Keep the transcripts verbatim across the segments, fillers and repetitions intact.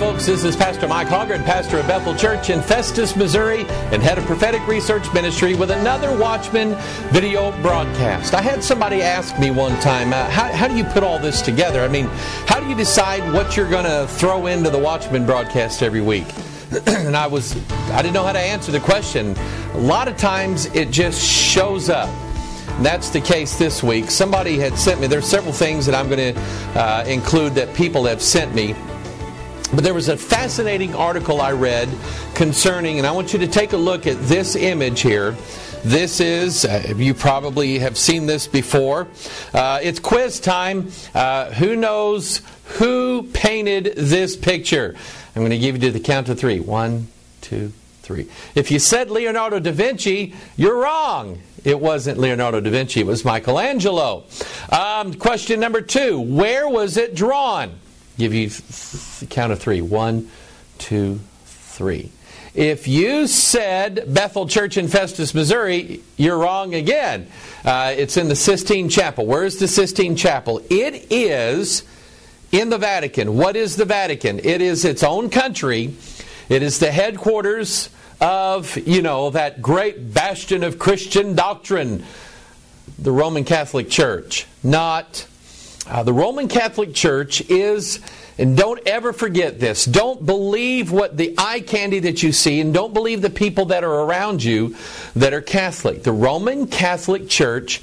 folks, this is Pastor Mike Hoggard, pastor of Bethel Church in Festus, Missouri, and head of prophetic research ministry with another Watchman video broadcast. I had somebody ask me one time, uh, how, how do you put all this together? I mean, how do you decide what you're going to throw into the Watchman broadcast every week? And I was, I didn't know how to answer the question. A lot of times it just shows up. And that's the case this week. Somebody had sent me, there's several things that I'm going to uh, include that people have sent me. But there was a fascinating article I read concerning, and I want you to take a look at this image here. This is, uh, you probably have seen this before. Uh, it's quiz time. Uh, who knows who painted this picture? I'm going to give you to the count of three. One, two, three. If you said Leonardo da Vinci, you're wrong. It wasn't Leonardo da Vinci. It was Michelangelo. Um, question number two. Where was it drawn? Give you the count of three. One, two, three. If you said Bethel Church in Festus, Missouri, you're wrong again. Uh, it's in the Sistine Chapel. Where is the Sistine Chapel? It is in the Vatican. What is the Vatican? It is its own country. It is the headquarters of, you know, that great bastion of Christian doctrine, the Roman Catholic Church. Not Uh, the Roman Catholic Church is, and don't ever forget this, don't believe what the eye candy that you see, and don't believe the people that are around you that are Catholic. The Roman Catholic Church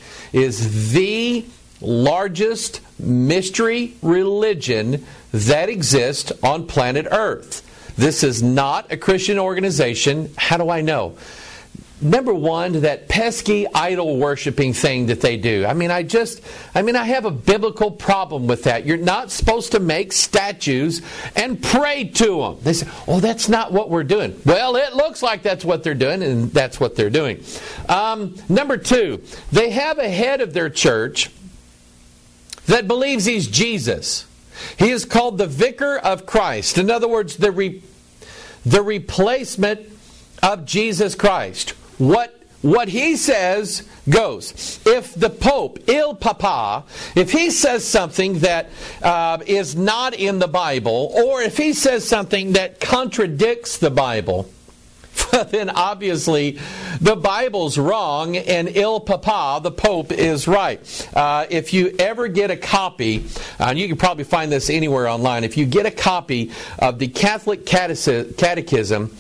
is the largest mystery religion that exists on planet Earth. This is not a Christian organization. How do I know? Number one, that pesky idol worshiping thing that they do. I mean, I just, I mean, I have a biblical problem with that. You're not supposed to make statues and pray to them. They say, oh, that's not what we're doing. Well, it looks like that's what they're doing, and that's what they're doing. Um, number two, they have a head of their church that believes he's Jesus. He is called the Vicar of Christ. In other words, the re- the replacement of Jesus Christ. What what he says goes. If the Pope, Il Papa, if he says something that uh, is not in the Bible, or if he says something that contradicts the Bible, then obviously the Bible's wrong and Il Papa, the Pope, is right. Uh, if you ever get a copy, uh, and you can probably find this anywhere online, if you get a copy of the Catholic Catechism,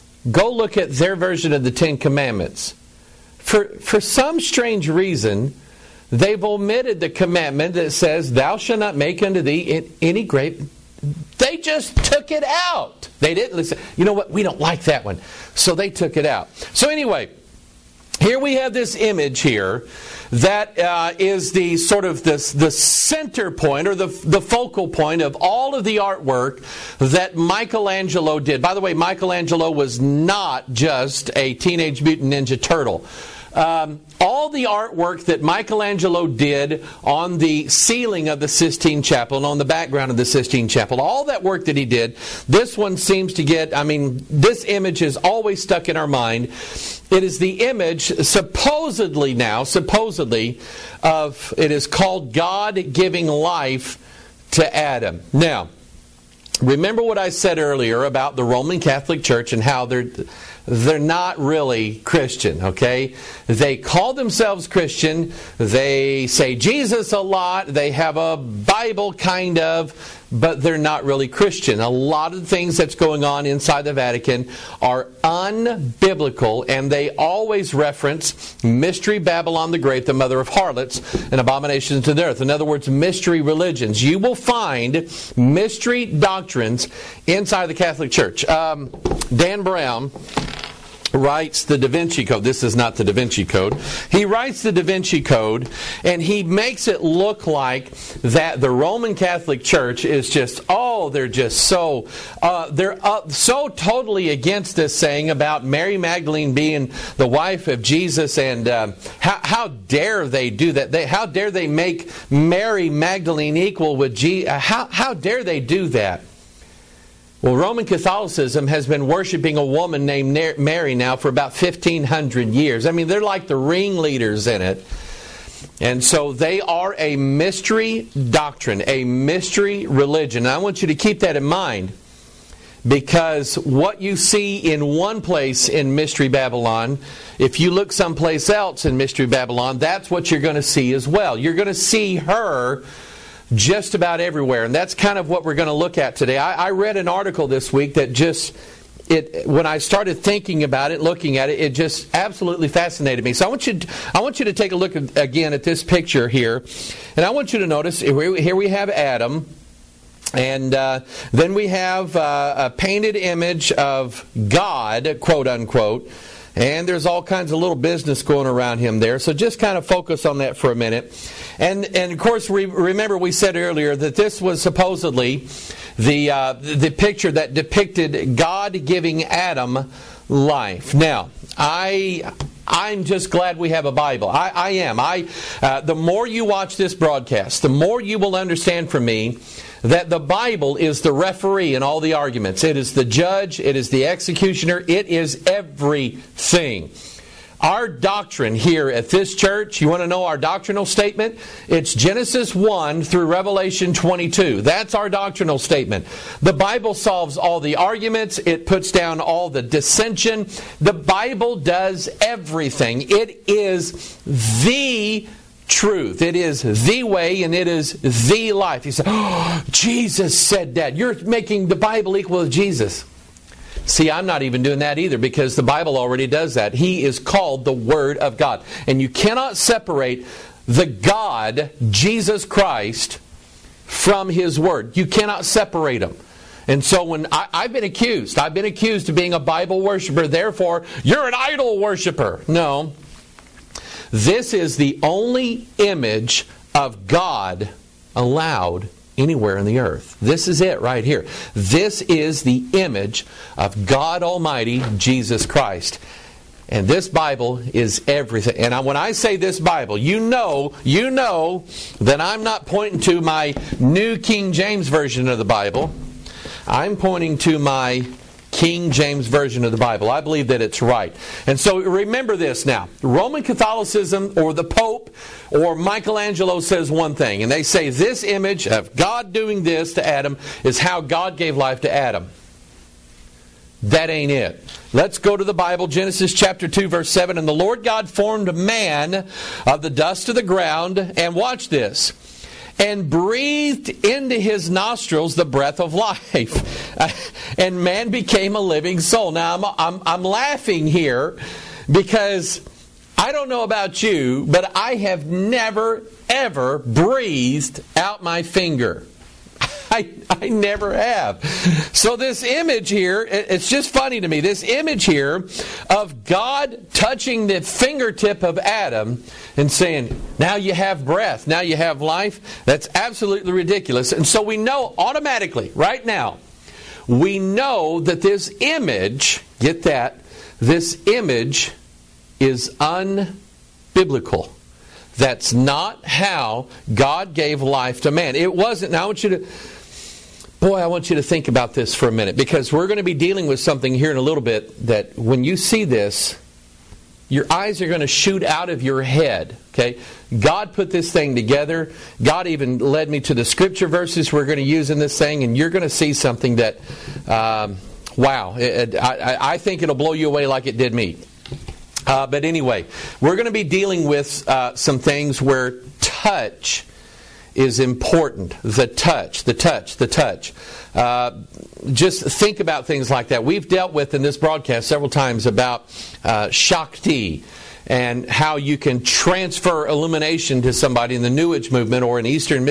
go look at their version of the Ten Commandments. For, for some strange reason, they've omitted the commandment that says, thou shalt not make unto thee any great... They just took it out. They didn't listen. You know what? We don't like that one. So they took it out. So anyway, here we have this image here that uh, is the sort of this, the center point or the, the focal point of all of the artwork that Michelangelo did. By the way, Michelangelo was not just a Teenage Mutant Ninja Turtle. Um, all the artwork that Michelangelo did on the ceiling of the Sistine Chapel and on the background of the Sistine Chapel, all that work that he did, this one seems to get, I mean, this image is always stuck in our mind. It is the image, supposedly now, supposedly, of, it is called God giving life to Adam. Now, remember what I said earlier about the Roman Catholic Church and how they're they're not really Christian, okay? They call themselves Christian. They say Jesus a lot. They have a Bible kind of, but they're not really Christian. A lot of the things that's going on inside the Vatican are unbiblical, and they always reference Mystery Babylon the Great, the mother of harlots and abominations to the earth. In other words, mystery religions. You will find mystery doctrines inside the Catholic Church. Um, Dan Brown writes the Da Vinci Code. This is not the Da Vinci Code. He writes the Da Vinci Code, and he makes it look like that the Roman Catholic Church is just, oh, they're just so, uh, they're uh, so totally against this saying about Mary Magdalene being the wife of Jesus, and um, how, how dare they do that? They, how dare they make Mary Magdalene equal with Jesus? Uh, how, how dare they do that? Well, Roman Catholicism has been worshiping a woman named Mary now for about fifteen hundred years. I mean, they're like the ringleaders in it. And so they are a mystery doctrine, a mystery religion. And I want you to keep that in mind. Because what you see in one place in Mystery Babylon, if you look someplace else in Mystery Babylon, that's what you're going to see as well. You're going to see her just about everywhere. And that's kind of what we're going to look at today. I, I read an article this week that just, it when I started thinking about it, looking at it, it just absolutely fascinated me. So I want you to, I want you to take a look at, again at this picture here. And I want you to notice, here we have Adam. And uh, then we have uh, a painted image of God, quote unquote. And there's all kinds of little business going around him there. So just kind of focus on that for a minute. And and of course, we, remember we said earlier that this was supposedly the uh, the picture that depicted God giving Adam life. Now, I I'm just glad we have a Bible. I, I am. I uh, the more you watch this broadcast, the more you will understand from me that the Bible is the referee in all the arguments. It is the judge. It is the executioner. It is everything. Our doctrine here at this church, you want to know our doctrinal statement? It's Genesis one through Revelation twenty-two. That's our doctrinal statement. The Bible solves all the arguments. It puts down all the dissension. The Bible does everything. It is the truth. It is the way and it is the life. You say, oh, Jesus said that. You're making the Bible equal to Jesus. See, I'm not even doing that either because the Bible already does that. He is called the Word of God. And you cannot separate the God, Jesus Christ, from His Word. You cannot separate them. And so when I, I've been accused, I've been accused of being a Bible worshiper, therefore you're an idol worshiper. No. This is the only image of God allowed anywhere in the earth. This is it right here. This is the image of God Almighty, Jesus Christ. And this Bible is everything. And I, when I say this Bible, you know, you know that I'm not pointing to my New King James Version of the Bible. I'm pointing to my King James Version of the Bible. I believe that it's right. And so remember this now. Roman Catholicism or the Pope or Michelangelo says one thing. And they say this image of God doing this to Adam is how God gave life to Adam. That ain't it. Let's go to the Bible, Genesis chapter two, verse seven. And the Lord God formed man of the dust of the ground. And watch this. And breathed into his nostrils the breath of life. And man became a living soul. Now, I'm, I'm, I'm laughing here because I don't know about you, but I have never, ever breathed out my finger. I, I never have. So this image here, it's just funny to me. This image here of God touching the fingertip of Adam and saying, now you have breath, now you have life, that's absolutely ridiculous. And so we know automatically, right now, we know that this image, get that, this image is unbiblical. That's not how God gave life to man. It wasn't. Now I want you to... Boy, I want you to think about this for a minute because we're going to be dealing with something here in a little bit that when you see this, your eyes are going to shoot out of your head. Okay, God put this thing together. God even led me to the scripture verses we're going to use in this thing, and you're going to see something that, um, wow, it, I, I think it'll blow you away like it did me. Uh, but anyway, we're going to be dealing with uh, some things where touch is important. The touch, the touch, the touch. Uh, just think about things like that. We've dealt with in this broadcast several times about uh, Shakti and how you can transfer illumination to somebody in the New Age movement or in Eastern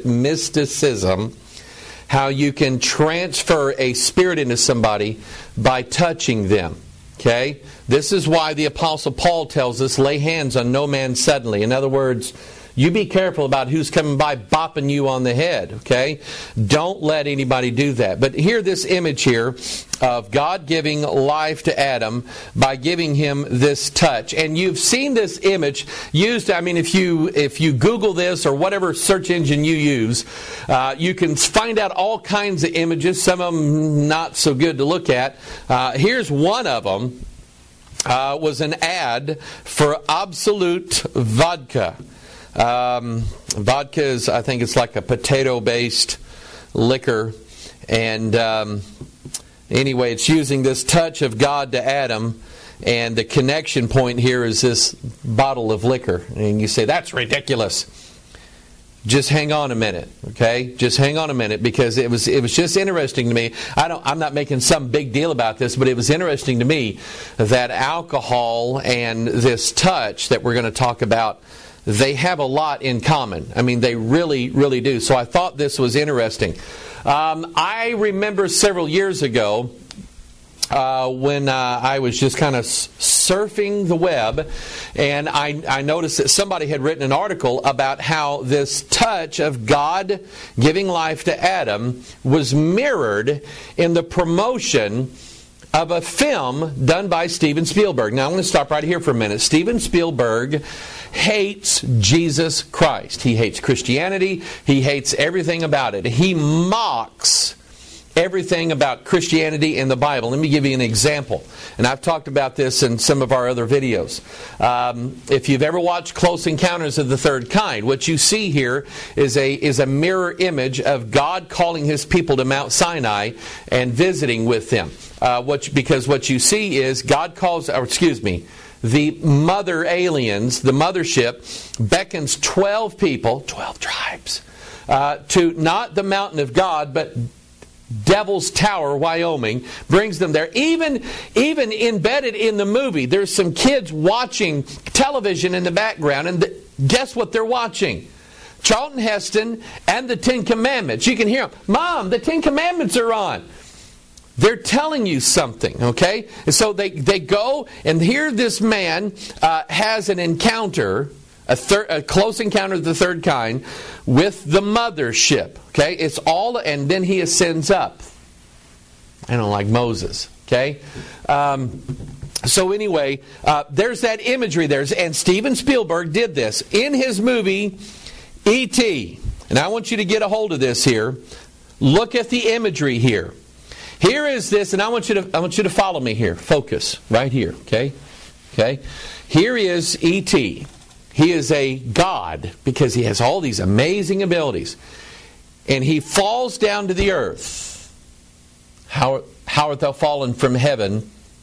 mysticism. How you can transfer a spirit into somebody by touching them. Okay? This is why the Apostle Paul tells us, lay hands on no man suddenly. In other words, you be careful about who's coming by bopping you on the head, okay? Don't let anybody do that. But hear this image here of God giving life to Adam by giving him this touch. And you've seen this image used, I mean, if you if you Google this or whatever search engine you use, uh, you can find out all kinds of images, some of them not so good to look at. Uh, here's one of them. Uh, was an ad for Absolut Vodka. Um, vodka is, I think it's like a potato-based liquor, and um, anyway, it's using this touch of God to Adam, and the connection point here is this bottle of liquor. And you say, that's ridiculous. Just hang on a minute, okay? Just hang on a minute, because it was it was just interesting to me. I don't I'm not making some big deal about this, but it was interesting to me that alcohol and this touch that we're going to talk about, they have a lot in common. I mean, they really, really do. So I thought this was interesting. Um, I remember several years ago, Uh, when uh, I was just kind of surfing the web, and I, I noticed that somebody had written an article about how this touch of God giving life to Adam was mirrored in the promotion of a film done by Steven Spielberg. Now I'm going to stop right here for a minute. Steven Spielberg hates Jesus Christ. He hates Christianity. He hates everything about it. He mocks everything about Christianity in the Bible. Let me give you an example. And I've talked about this in some of our other videos. Um, if you've ever watched Close Encounters of the Third Kind, what you see here is a is a mirror image of God calling His people to Mount Sinai and visiting with them. Uh, what, because what you see is God calls, or excuse me, the mother aliens, the mothership, beckons twelve people, twelve tribes, uh, to not the mountain of God, but Devil's Tower, Wyoming, brings them there. Even, even embedded in the movie, there's some kids watching television in the background, and the, guess what they're watching? Charlton Heston and the Ten Commandments. You can hear them. Mom, the Ten Commandments are on. They're telling you something, okay? And so they, they go, and here this man uh, has an encounter, A, thir- a close encounter of the third kind with the mothership. Okay, it's all, and then he ascends up. I don't like Moses. Okay, um, so anyway, uh, there's that imagery there, and Steven Spielberg did this in his movie E T. And I want you to get a hold of this here. Look at the imagery here. Here is this, and I want you to I want you to follow me here. Focus right here. Okay, okay. Here is E T. He is a God because he has all these amazing abilities. And he falls down to the earth. How, how art thou fallen from heaven?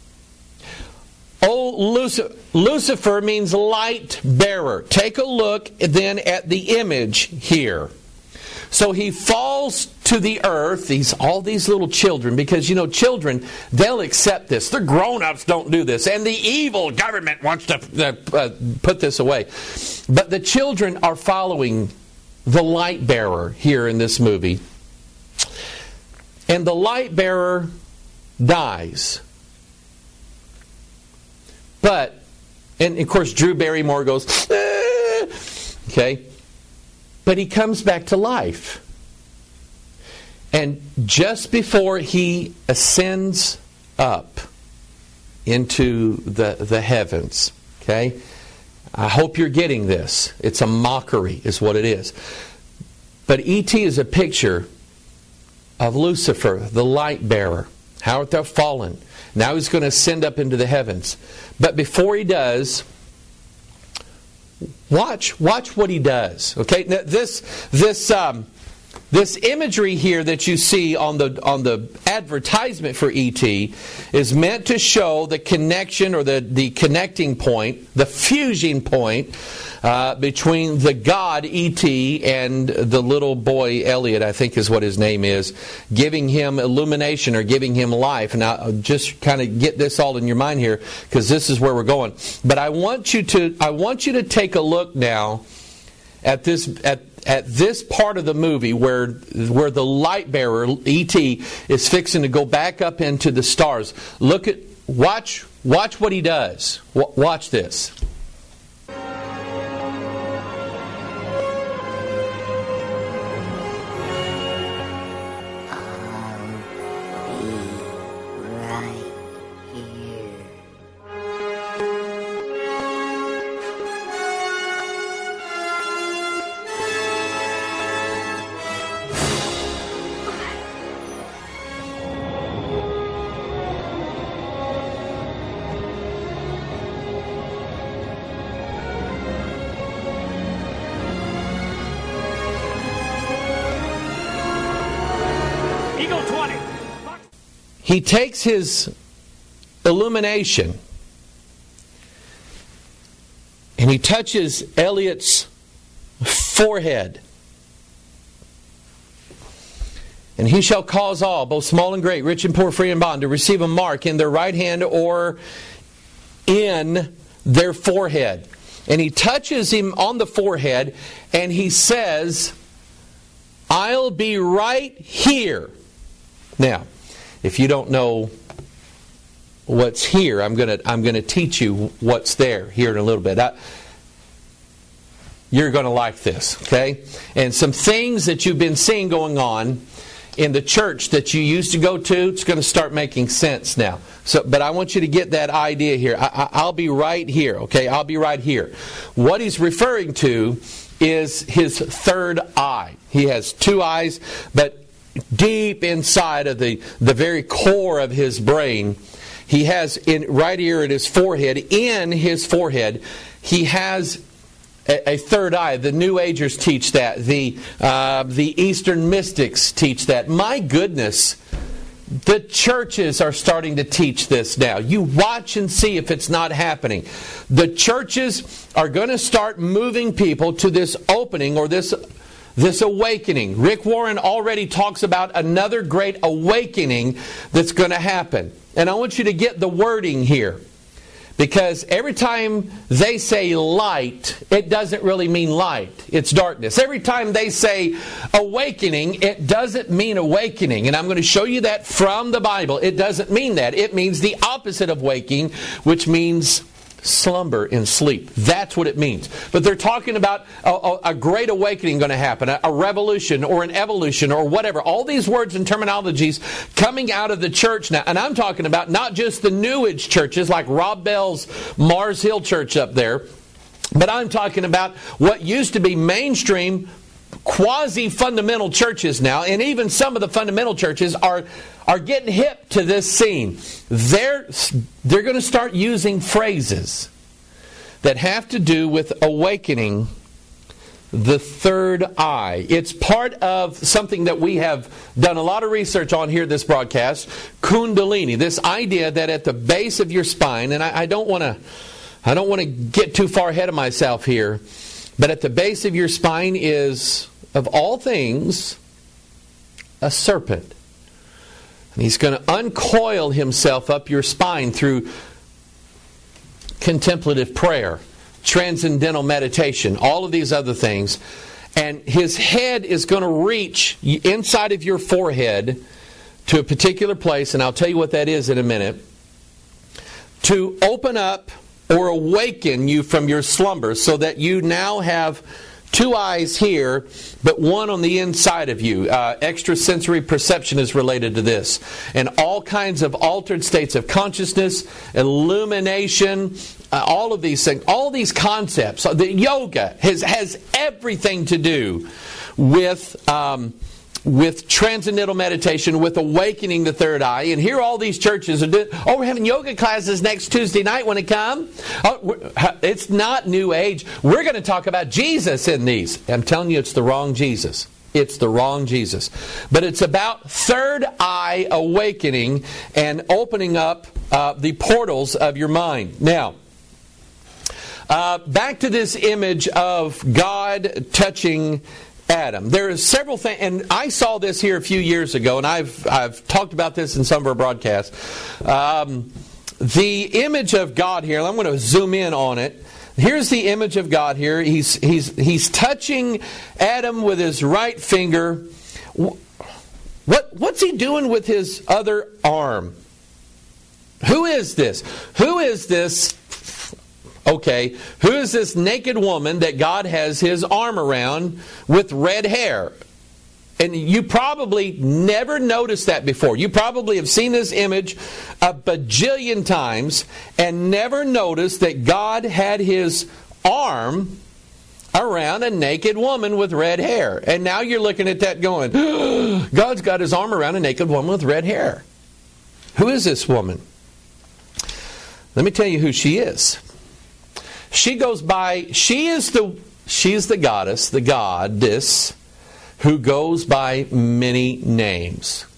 Oh, Lucifer, Lucifer means light bearer. Take a look then at the image here. So he falls to the earth, these all these little children, because, you know, children, they'll accept this. The grown-ups don't do this. And the evil government wants to uh, put this away. But the children are following the light bearer here in this movie. And the light bearer dies. But, and of course Drew Barrymore goes, ah! Okay. But he comes back to life. And just before he ascends up into the, the heavens, okay? I hope you're getting this. It's a mockery is what it is. But E T is a picture of Lucifer, the light bearer. How art thou fallen? Now he's going to ascend up into the heavens. But before he does, Watch, watch what he does. Okay, now this this um, this imagery here that you see on the on the advertisement for E T is meant to show the connection or the the connecting point, the fusion point uh, between the God E T and the little boy Elliot, I think is what his name is, giving him illumination or giving him life. And I'll just kind of get this all in your mind here, because this is where we're going. But I want you to I want you to take a look now at this at at this part of the movie where where the light bearer E T is fixing to go back up into the stars. Look at watch watch what he does. W- watch this. he takes his illumination and he touches Elliot's forehead. And he shall cause all, both small and great, rich and poor, free and bond, to receive a mark in their right hand or in their forehead. And he touches him on the forehead and he says, I'll be right here. Now, if you don't know what's here, I'm going to I'm going to teach you what's there here in a little bit. I, you're going to like this, okay? And some things that you've been seeing going on in the church that you used to go to, it's going to start making sense now. So, but I want you to get that idea here. I, I, I'll be right here, okay? I'll be right here. What he's referring to is his third eye. He has two eyes, but deep inside of the, the very core of his brain, he has in right here at his forehead, in his forehead, he has a, a third eye. The New Agers teach that. The uh, the Eastern mystics teach that. My goodness, the churches are starting to teach this now. You watch and see if it's not happening. The churches are going to start moving people to this opening or this This awakening. Rick Warren already talks about another great awakening that's going to happen. And I want you to get the wording here. Because every time they say light, it doesn't really mean light. It's darkness. Every time they say awakening, it doesn't mean awakening. And I'm going to show you that from the Bible. It doesn't mean that. It means the opposite of waking, which means slumber and sleep. That's what it means. But they're talking about a, a, a great awakening going to happen, a, a revolution or an evolution or whatever. All these words and terminologies coming out of the church now. And I'm talking about not just the New Age churches like Rob Bell's Mars Hill Church up there, but I'm talking about what used to be mainstream quasi-fundamental churches now, and even some of the fundamental churches are are getting hip to this scene. They're they're going to start using phrases that have to do with awakening the third eye. It's part of something that we have done a lot of research on here at this broadcast, Kundalini. This idea that at the base of your spine, and I, I don't want to I don't want to get too far ahead of myself here, but at the base of your spine is, of all things, a serpent. And he's going to uncoil himself up your spine through contemplative prayer, transcendental meditation, all of these other things. And his head is going to reach inside of your forehead to a particular place, and I'll tell you what that is in a minute, to open up or awaken you from your slumber so that you now have two eyes here, but one on the inside of you. Uh, extrasensory perception is related to this. And all kinds of altered states of consciousness, illumination, uh, all of these things, all these concepts. The yoga has, has everything to do with Um, with transcendental meditation, with awakening the third eye. And here all these churches are doing, oh, we're having yoga classes next Tuesday night. Want to come? Oh, it's not New Age. We're going to talk about Jesus in these. I'm telling you, it's the wrong Jesus. It's the wrong Jesus. But it's about third eye awakening and opening up uh, the portals of your mind. Now, uh, back to this image of God touching Adam. There are several things, and I saw this here a few years ago, and I've I've talked about this in some of our broadcasts. Um, the image of God here, and I'm going to zoom in on it. Here's the image of God here. He's he's he's touching Adam with his right finger. What what's he doing with his other arm? Who is this? Who is this? Okay, who is this naked woman that God has his arm around with red hair? And you probably never noticed that before. You probably have seen this image a bajillion times and never noticed that God had his arm around a naked woman with red hair. And now you're looking at that going, oh, God's got his arm around a naked woman with red hair. Who is this woman? Let me tell you who she is. She goes by, she is the she is the goddess, the goddess, who goes by many names.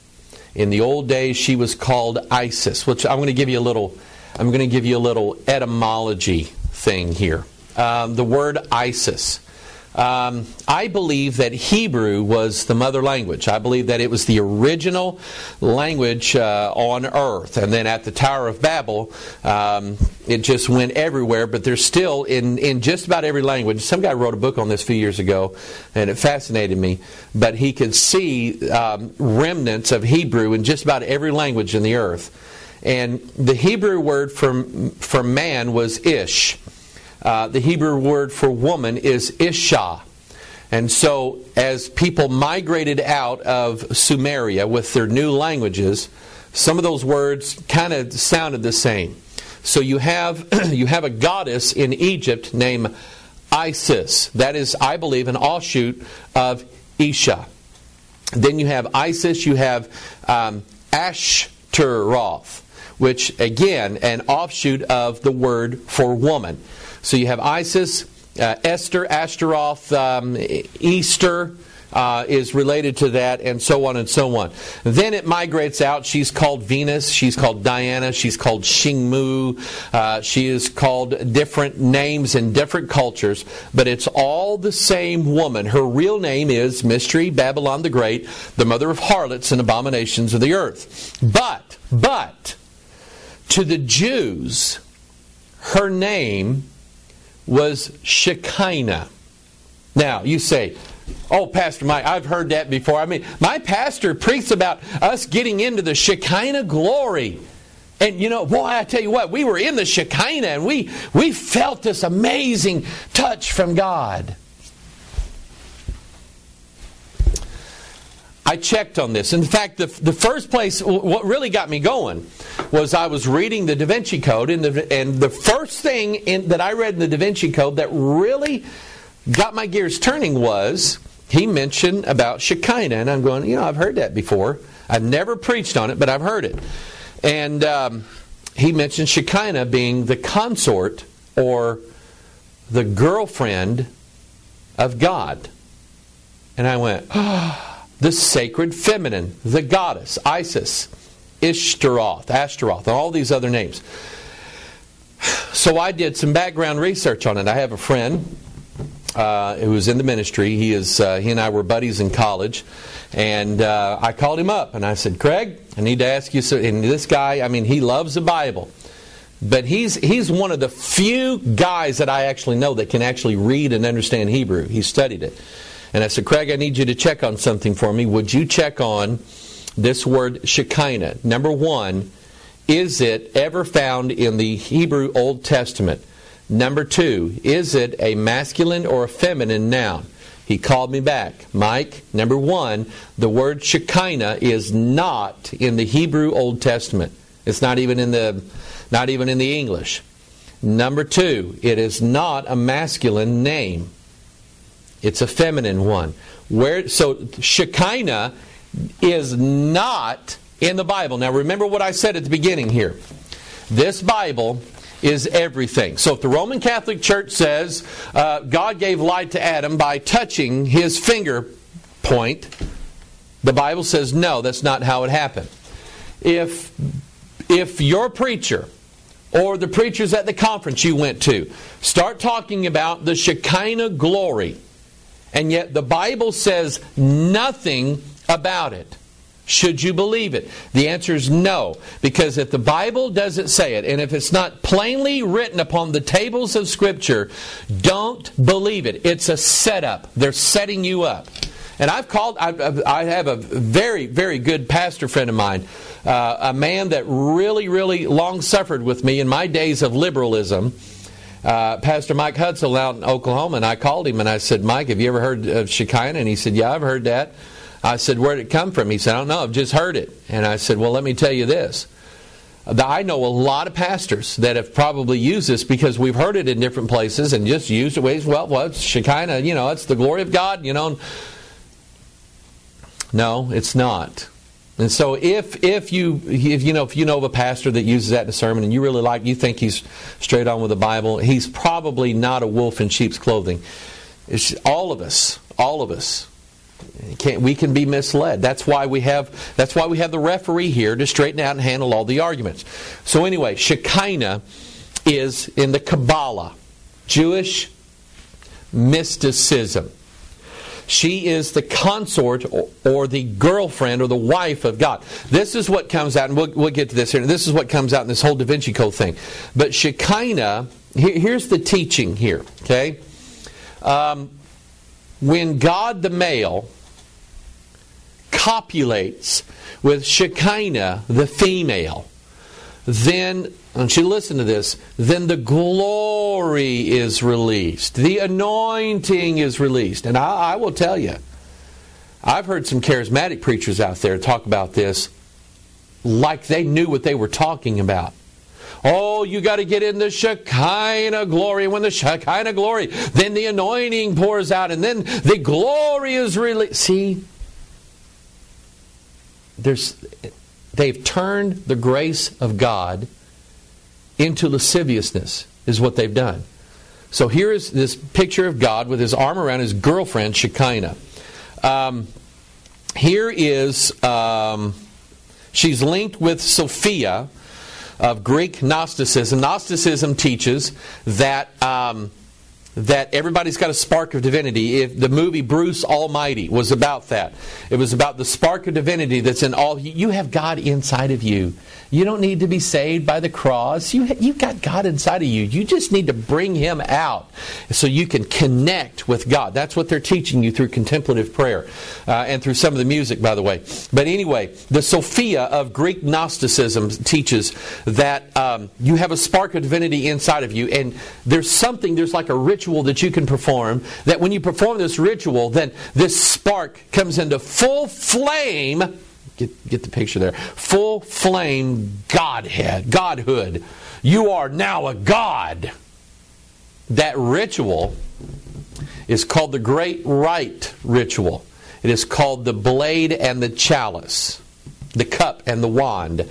In the old days, she was called Isis, which I'm going to give you a little. I'm going to give you a little etymology thing here. Um, the word Isis. Um, I believe that Hebrew was the mother language. I believe that it was the original language uh, on earth. And then at the Tower of Babel, um, it just went everywhere. But there's still, in, in just about every language, some guy wrote a book on this a few years ago, and it fascinated me. But he could see um, remnants of Hebrew in just about every language in the earth. And the Hebrew word for, for man was ish. Uh, the Hebrew word for woman is Isha. And so as people migrated out of Sumeria with their new languages, some of those words kind of sounded the same. So you have you have a goddess in Egypt named Isis. That is, I believe, an offshoot of Isha. Then you have Isis, you have um, Ashtaroth, which, again, an offshoot of the word for woman. So you have Isis, uh, Esther, Ashtaroth, um, Easter uh, is related to that, and so on and so on. Then it migrates out. She's called Venus. She's called Diana. She's called Xingmu. Uh, she is called different names in different cultures, but it's all the same woman. Her real name is Mystery Babylon the Great, the mother of harlots and abominations of the earth. But, but, to the Jews, her name was Shekinah. Now, you say, oh, Pastor Mike, I've heard that before. I mean, my pastor preached about us getting into the Shekinah glory. And, you know, boy, I tell you what, we were in the Shekinah and we, we felt this amazing touch from God. I checked on this. In fact, the, the first place, what really got me going was I was reading the Da Vinci Code, and the, and the first thing in, that I read in the Da Vinci Code that really got my gears turning was he mentioned about Shekinah. And I'm going, you know, I've heard that before. I've never preached on it, but I've heard it. And um, he mentioned Shekinah being the consort or the girlfriend of God. And I went, oh, the sacred feminine, the goddess, Isis, Ishtaroth, Ashtaroth, and all these other names. So I did some background research on it. I have a friend uh, who was in the ministry. He is uh, he and I were buddies in college, and uh, I called him up and I said, Craig, I need to ask you. So, and this guy, I mean, he loves the Bible, but he's he's one of the few guys that I actually know that can actually read and understand Hebrew. He studied it. And I said, Craig, I need you to check on something for me. Would you check on this word Shekinah? Number one, is it ever found in the Hebrew Old Testament? Number two, is it a masculine or a feminine noun? He called me back. Mike, number one, the word Shekinah is not in the Hebrew Old Testament. It's not even in the, not even in the English. Number two, it is not a masculine name. It's a feminine one. Where so Shekinah is not in the Bible. Now remember what I said at the beginning here. This Bible is everything. So if the Roman Catholic Church says uh, God gave light to Adam by touching his finger point, the Bible says no, that's not how it happened. If if your preacher or the preachers at the conference you went to start talking about the Shekinah glory, and yet the Bible says nothing about it, should you believe it? The answer is no. Because if the Bible doesn't say it, and if it's not plainly written upon the tables of Scripture, don't believe it. It's a setup. They're setting you up. And I've called, I, I have a very, very good pastor friend of mine, uh, a man that really, really long suffered with me in my days of liberalism. Uh, Pastor Mike Hutzel out in Oklahoma, and I called him and I said, Mike, have you ever heard of Shekinah? And he said, yeah, I've heard that. I said, where did it come from? He said, I don't know, I've just heard it. And I said, well, let me tell you this. I know a lot of pastors that have probably used this because we've heard it in different places and just used it ways, well, well, it's Shekinah, you know, it's the glory of God, you know. No, it's not. And so if if you if you know if you know of a pastor that uses that in a sermon and you really like, you think he's straight on with the Bible, he's probably not a wolf in sheep's clothing. It's all of us, all of us Can't, we can be misled. That's why we have that's why we have the referee here to straighten out and handle all the arguments. So anyway, Shekinah is in the Kabbalah, Jewish mysticism. She is the consort or, or the girlfriend or the wife of God. This is what comes out, and we'll, we'll get to this here. This is what comes out in this whole Da Vinci Code thing. But Shekinah, here, here's the teaching here. Okay, um, when God the male copulates with Shekinah the female, then, don't you listen to this, then the glory is released. The anointing is released. And I, I will tell you, I've heard some charismatic preachers out there talk about this like they knew what they were talking about. Oh, you got to get in the Shekinah glory. When the Shekinah glory, then the anointing pours out, and then the glory is released. See, there's... They've turned the grace of God into lasciviousness, is what they've done. So here is this picture of God with his arm around his girlfriend, Shekinah. Um, here is, um, she's linked with Sophia of Greek Gnosticism. Gnosticism teaches that... Um, that everybody's got a spark of divinity. If the movie Bruce Almighty was about that. It was about the spark of divinity that's in all. You have God inside of you. You don't need to be saved by the cross. You, you've got God inside of you. You just need to bring Him out so you can connect with God. That's what they're teaching you through contemplative prayer uh, and through some of the music, by the way. But anyway, the Sophia of Greek Gnosticism teaches that um, you have a spark of divinity inside of you, and there's something, there's like a ritual that you can perform, that when you perform this ritual, then this spark comes into full flame. Get, get the picture there. Full flame Godhead, Godhood. You are now a God. That ritual is called the Great Rite Ritual. It is called the blade and the chalice, the cup and the wand.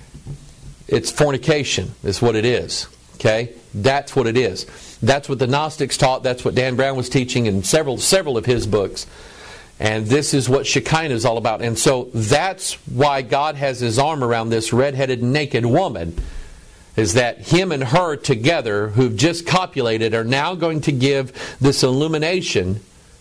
It's fornication, is what it is. Okay? That's what it is. That's what the Gnostics taught. That's what Dan Brown was teaching in several several of his books. And this is what Shekinah is all about. And so that's why God has His arm around this red-headed naked woman, is that Him and her together, who've just copulated, are now going to give this illumination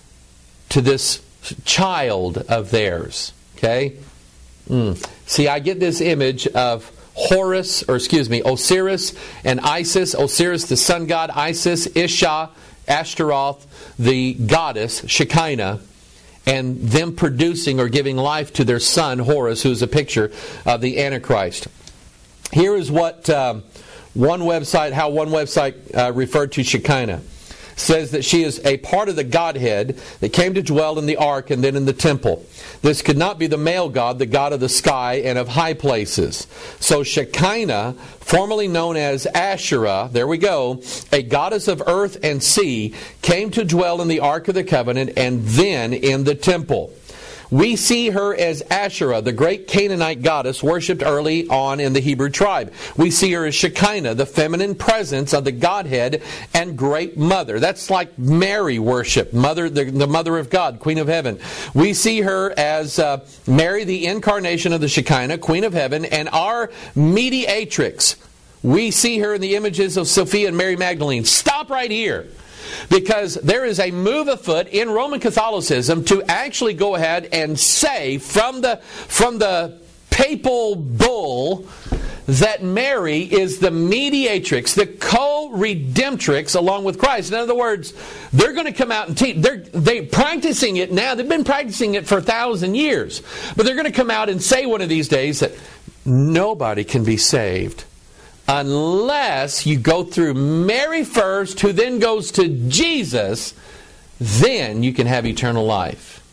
to this child of theirs. Okay? Mm. See, I get this image of Horus, or excuse me, Osiris and Isis. Osiris, the sun god. Isis, Isha, Ashtaroth, the goddess, Shekinah. And them producing or giving life to their son, Horus, who's a picture of the Antichrist. Here is what um, one website, how one website uh, referred to Shekinah. Says that she is a part of the Godhead that came to dwell in the ark and then in the temple. This could not be the male god, the god of the sky and of high places. So Shekinah, formerly known as Asherah, there we go, a goddess of earth and sea, came to dwell in the ark of the covenant and then in the temple. We see her as Asherah, the great Canaanite goddess worshipped early on in the Hebrew tribe. We see her as Shekinah, the feminine presence of the Godhead and Great Mother. That's like Mary worship, mother, the, the Mother of God, Queen of Heaven. We see her as uh, Mary, the incarnation of the Shekinah, Queen of Heaven, and our mediatrix. We see her in the images of Sophia and Mary Magdalene. Stop right here. Because there is a move afoot in Roman Catholicism to actually go ahead and say from the from the papal bull that Mary is the mediatrix, the co-redemptrix along with Christ. In other words, they're going to come out and teach. They're they practicing it now. They've been practicing it for a thousand years. But they're going to come out and say one of these days that nobody can be saved unless you go through Mary first, who then goes to Jesus. Then you can have eternal life.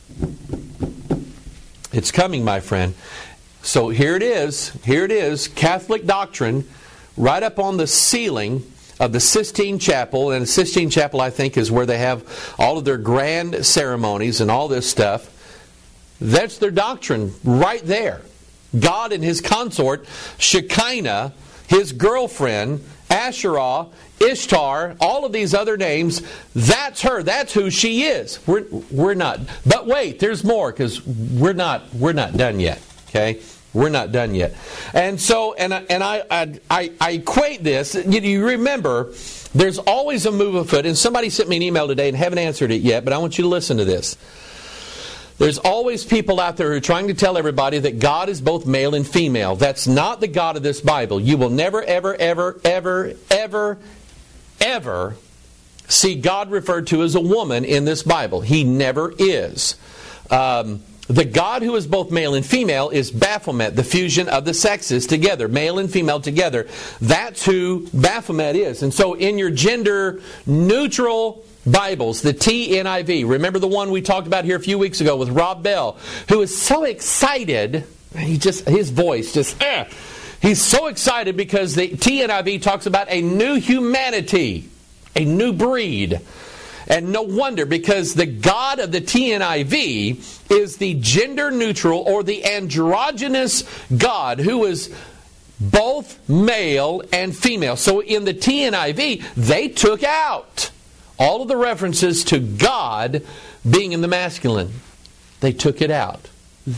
It's coming, my friend. So here it is. Here it is. Catholic doctrine right up on the ceiling of the Sistine Chapel. And the Sistine Chapel, I think, is where they have all of their grand ceremonies and all this stuff. That's their doctrine right there. God and His consort, Shekinah, His girlfriend, Asherah, Ishtar, all of these other names, that's her. That's who she is. We're we're not. But wait, there's more, because we're not we're not done yet. Okay, we're not done yet. And so, and I, and I I, I, I equate this. You, you remember, there's always a move afoot. And somebody sent me an email today and haven't answered it yet. But I want you to listen to this. There's always people out there who are trying to tell everybody that God is both male and female. That's not the God of this Bible. You will never, ever, ever, ever, ever, ever see God referred to as a woman in this Bible. He never is. Um, the God who is both male and female is Baphomet, the fusion of the sexes together, male and female together. That's who Baphomet is. And so in your gender neutral Bibles, the T N I V, remember the one we talked about here a few weeks ago with Rob Bell, who is so excited, he just his voice just, eh, he's so excited because the T N I V talks about a new humanity, a new breed. And no wonder, because the God of the T N I V is the gender neutral or the androgynous God who is both male and female. So in the T N I V, they took out all of the references to God being in the masculine. They took it out.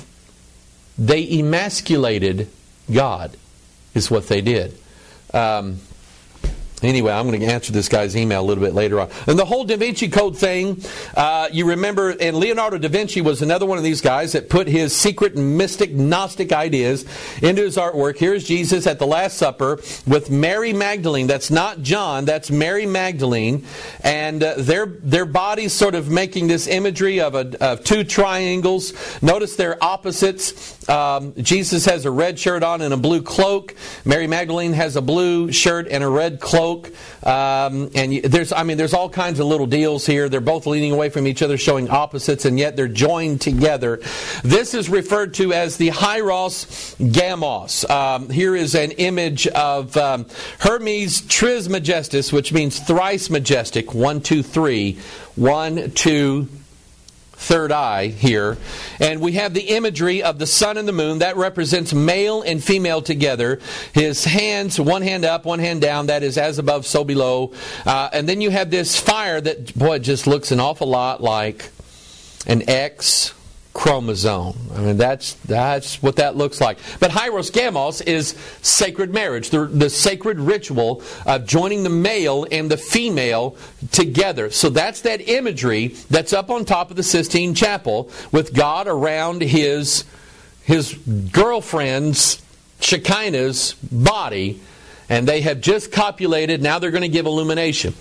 They emasculated God, is what they did. Um, Anyway, I'm going to answer this guy's email a little bit later on. And the whole Da Vinci Code thing, uh, you remember, and Leonardo da Vinci was another one of these guys that put his secret mystic Gnostic ideas into his artwork. Here's Jesus at the Last Supper with Mary Magdalene. That's not John, that's Mary Magdalene. And uh, their their bodies sort of making this imagery of, a, of two triangles. Notice they're opposites. Um, Jesus has a red shirt on and a blue cloak. Mary Magdalene has a blue shirt and a red cloak. Um, and there's, I mean, there's all kinds of little deals here. They're both leaning away from each other, showing opposites, and yet they're joined together. This is referred to as the Hieros Gamos. Um, here is an image of um, Hermes Trismegistus, which means thrice majestic. One, two, three. One, two, third eye here. And we have the imagery of the sun and the moon. That represents male and female together. His hands, one hand up, one hand down. That is as above, so below. Uh, and then you have this fire that, boy, it just looks an awful lot like an X chromosome. I mean, that's that's what that looks like. But Hieros Gamos is sacred marriage, the, the sacred ritual of joining the male and the female together. So that's that imagery that's up on top of the Sistine Chapel with God around his his girlfriend's, Shekinah's body, and they have just copulated. Now they're going to give illumination.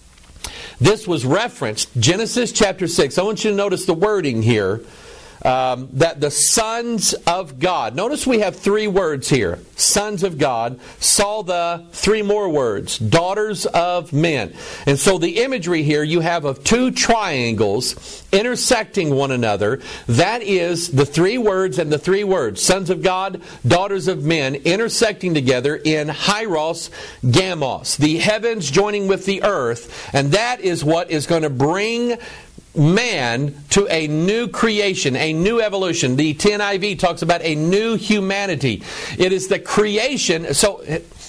This was referenced, Genesis chapter six. I want you to notice the wording here. Um, that the sons of God, notice we have three words here, sons of God, saw the three more words, daughters of men. And so the imagery here you have of two triangles intersecting one another. That is the three words and the three words, sons of God, daughters of men, intersecting together in Hieros Gamos, the heavens joining with the earth. And that is what is going to bring man to a new creation, a new evolution. The T N I V talks about a new humanity. It is the creation. So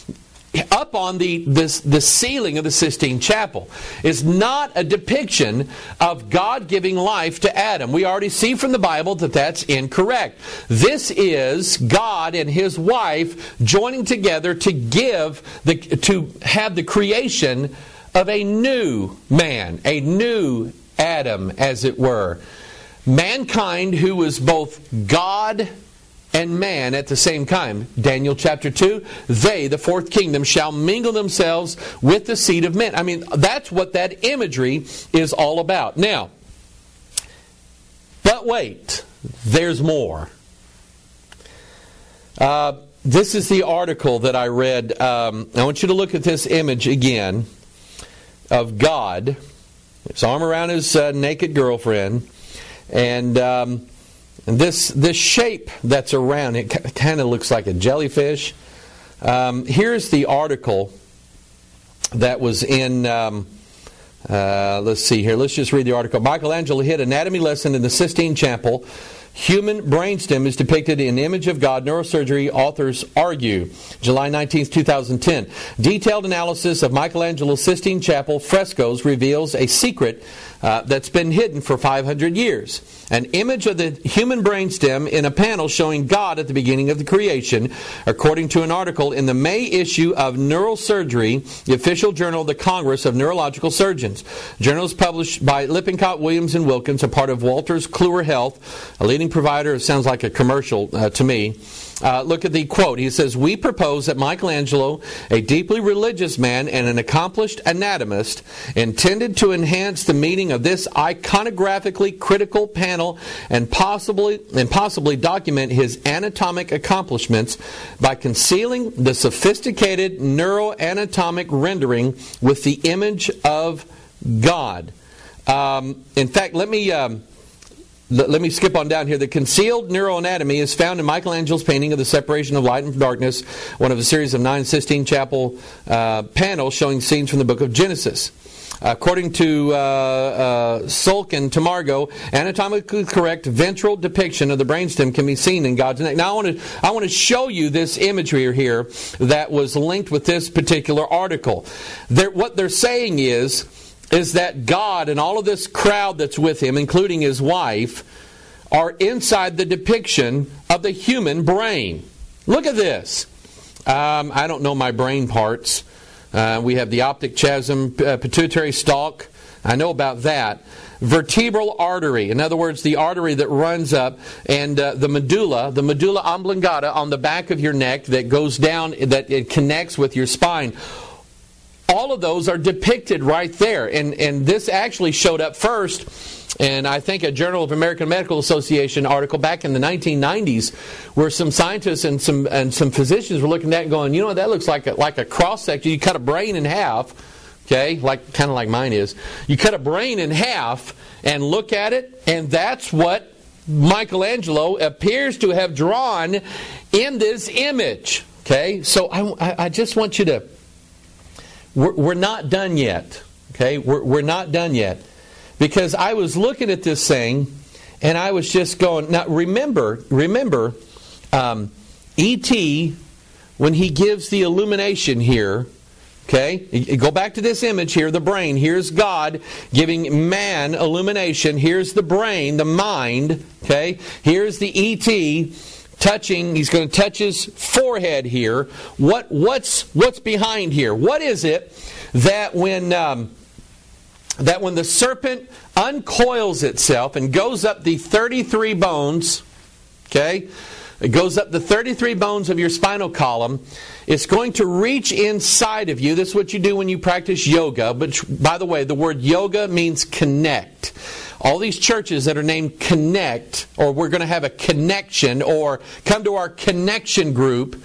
up on the this, the ceiling of the Sistine Chapel is not a depiction of God giving life to Adam. We already see from the Bible that that's incorrect. This is God and his wife joining together to give the to have the creation of a new man, a new Adam, as it were. Mankind who was both God and man at the same time. Daniel chapter two, they, the fourth kingdom, shall mingle themselves with the seed of men. I mean, that's what that imagery is all about. Now, but wait, there's more. Uh, this is the article that I read. Um, I want you to look at this image again of God. His arm around his uh, naked girlfriend, and um, and this this shape that's around it c- kind of looks like a jellyfish. Um, here's the article that was in. Um, uh, let's see here. Let's just read the article. Michelangelo hid anatomy lesson in the Sistine Chapel. human brainstem is depicted in image of God, neurosurgery authors argue. July nineteenth, twenty ten. Detailed analysis of Michelangelo's Sistine Chapel frescoes reveals a secret uh, that's been hidden for five hundred years. An image of the human brainstem in a panel showing God at the beginning of the creation, according to an article in the May issue of Neurosurgery, the official journal of the Congress of Neurological Surgeons. Journals published by Lippincott, Williams, and Wilkins, a part of Wolters Kluwer Health, a leading provider. It sounds like a commercial uh, to me. Uh, look at the quote. He says, "We propose that Michelangelo, a deeply religious man and an accomplished anatomist, intended to enhance the meaning of this iconographically critical panel and possibly and possibly document his anatomic accomplishments by concealing the sophisticated neuroanatomic rendering with the image of God." Um, in fact, let me... Um, Let me skip on down here. The concealed neuroanatomy is found in Michelangelo's painting of the separation of light and darkness, one of a series of nine Sistine Chapel uh, panels showing scenes from the book of Genesis. According to uh, uh, Sulkin Tamargo, anatomically correct ventral depiction of the brainstem can be seen in God's neck. Now, I want to I want to show you this imagery here that was linked with this particular article. They're, what they're saying is. is that God and all of this crowd that's with him, including his wife, are inside the depiction of the human brain. Look at this. Um, I don't know my brain parts. Uh, we have the optic chiasm, uh, pituitary stalk. I know about that. Vertebral artery, in other words, the artery that runs up, and uh, the medulla, the medulla oblongata on the back of your neck that goes down, that it connects with your spine. All of those are depicted right there. And, and this actually showed up first, and I think a Journal of American Medical Association article back in the nineteen nineties, where some scientists and some and some physicians were looking at it and going, you know, that looks like a, like a cross-section. You cut a brain in half, okay, like kind of like mine is. You cut a brain in half and look at it, and that's what Michelangelo appears to have drawn in this image. Okay, so I, I just want you to... We're, we're not done yet. Okay, we're, we're not done yet. Because I was looking at this thing, and I was just going, now remember, remember, um, E T, when he gives the illumination here, okay, go back to this image here, the brain. Here's God giving man illumination. Here's the brain, the mind, okay. Here's the E T touching, he's going to touch his forehead here. What what's what's behind here? What is it that when um, that when the serpent uncoils itself and goes up the thirty-three bones, okay, it goes up the thirty-three bones of your spinal column, it's going to reach inside of you. This is what you do when you practice yoga. But by the way, the word yoga means connect. All these churches that are named Connect, or we're going to have a connection, or come to our connection group,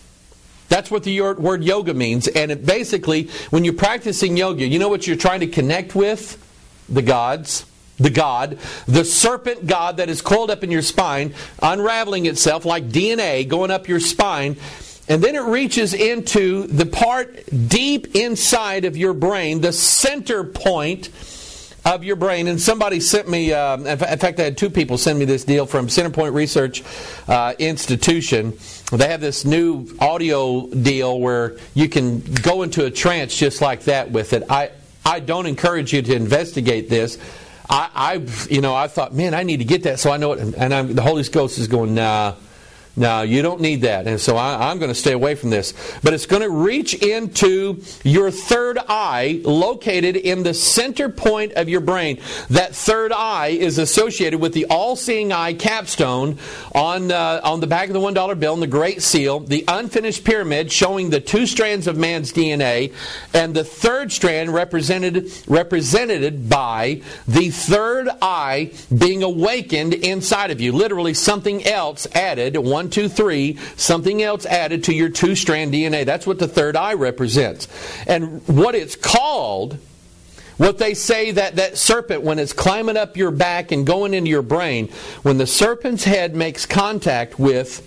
that's what the word yoga means. And it basically, when you're practicing yoga, you know what you're trying to connect with? The gods. The God. The serpent God that is coiled up in your spine, unraveling itself like D N A, going up your spine. And then it reaches into the part deep inside of your brain, the center point of your brain. And somebody sent me, uh, in fact I had two people send me this deal from Centerpoint Research uh, Institution. They have this new audio deal where you can go into a trance just like that with it. I, I don't encourage you to investigate this. I, I you know, I thought, man, I need to get that so I know it. And I'm, the Holy Ghost is going, nah. No, you don't need that. And so I, I'm going to stay away from this. But it's going to reach into your third eye, located in the center point of your brain. That third eye is associated with the all-seeing eye capstone on uh, on the back of the one dollar bill and the Great Seal, the unfinished pyramid showing the two strands of man's D N A, and the third strand represented represented by the third eye being awakened inside of you. Literally something else added, one, two, three, something else added to your two-strand D N A. That's what the third eye represents. And what it's called, what they say that that serpent, when it's climbing up your back and going into your brain, when the serpent's head makes contact with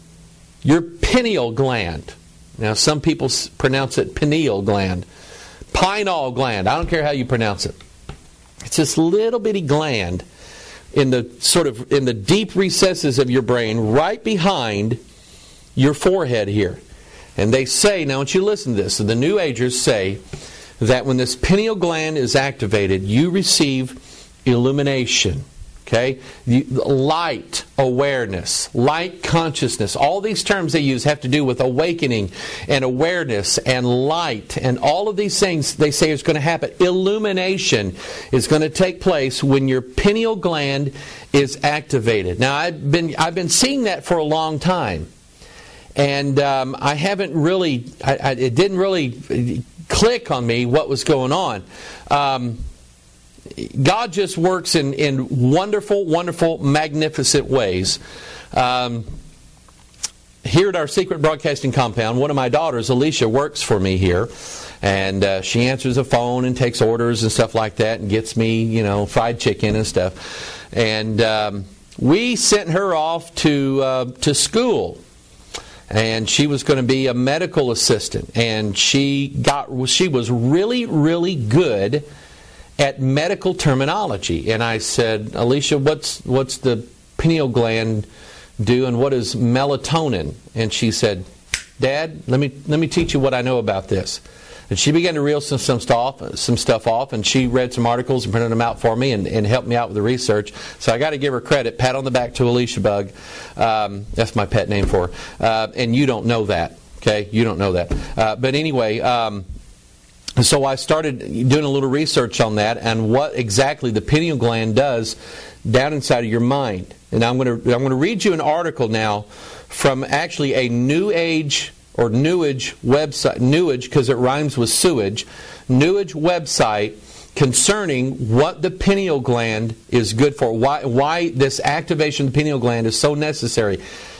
your pineal gland. Now, some people pronounce it pineal gland. Pineal gland. I don't care how you pronounce it. It's this little bitty gland in the sort of in the deep recesses of your brain, right behind your forehead here. And they say, now I want you to listen to this. So the New Agers say that when this pineal gland is activated, you receive illumination. Okay? Light awareness, light consciousness. All these terms they use have to do with awakening and awareness and light. And all of these things they say is going to happen. Illumination is going to take place when your pineal gland is activated. Now, I've been I've been seeing that for a long time. And um, I haven't really, I, I, it didn't really click on me what was going on. Um, God just works in, in wonderful, wonderful, magnificent ways. Um, here at our secret broadcasting compound, one of my daughters, Alicia, works for me here. And uh, she answers the phone and takes orders and stuff like that and gets me, you know, fried chicken and stuff. And um, we sent her off to uh, to school. And she was going to be a medical assistant. And she got she was really, really good at medical terminology. And I said, Alicia, what's what's the pineal gland do, and what is melatonin? And she said, Dad, let me let me teach you what I know about this. And she began to reel some, some stuff some stuff off, and she read some articles and printed them out for me and, and helped me out with the research. So I got to give her credit. Pat on the back to Alicia Bug. Um, that's my pet name for her. Uh, and you don't know that, okay? You don't know that. Uh, but anyway, um, so I started doing a little research on that and what exactly the pineal gland does down inside of your mind. And I'm going to I'm going to read you an article now from actually a New Age or Newage website, Newage because it rhymes with sewage, Newage website concerning what the pineal gland is good for, why why this activation of the pineal gland is so necessary.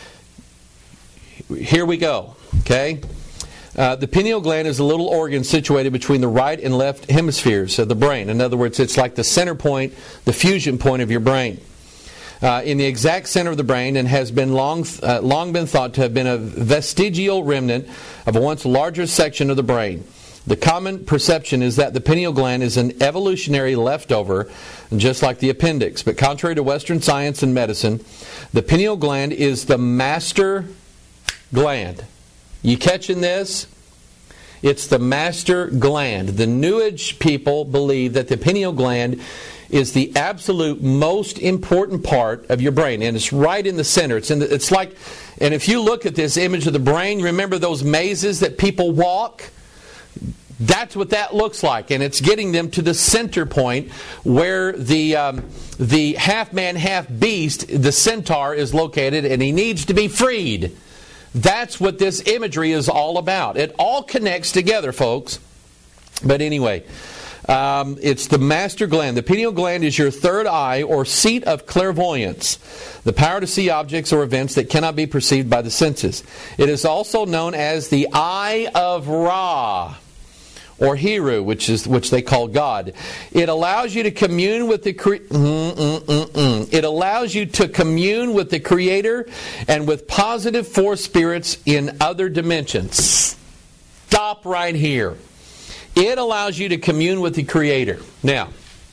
Here we go, okay? Uh, the pineal gland is a little organ situated between the right and left hemispheres of the brain. In other words, it's like the center point, the fusion point of your brain. Uh, in the exact center of the brain, and has been long uh, long been thought to have been a vestigial remnant of a once larger section of the brain. The common perception is that the pineal gland is an evolutionary leftover, just like the appendix. But contrary to Western science and medicine, the pineal gland is the master gland. You catching this? It's the master gland. The New Age people believe that the pineal gland is the absolute most important part of your brain, and it's right in the center. It's in the, it's like, and if you look at this image of the brain, remember those mazes that people walk? That's what that looks like, and it's getting them to the center point where the um, the half man, half beast, the centaur, is located, and he needs to be freed. That's what this imagery is all about. It all connects together, folks. But anyway, um, it's the master gland. The pineal gland is your third eye or seat of clairvoyance, the power to see objects or events that cannot be perceived by the senses. It is also known as the Eye of Ra, or Heru, which is which they call God. It allows you to commune with the cre- mm, mm, mm, mm. It allows you to commune with the Creator and with positive force spirits in other dimensions. Stop right here. It allows you to commune with the Creator. Now,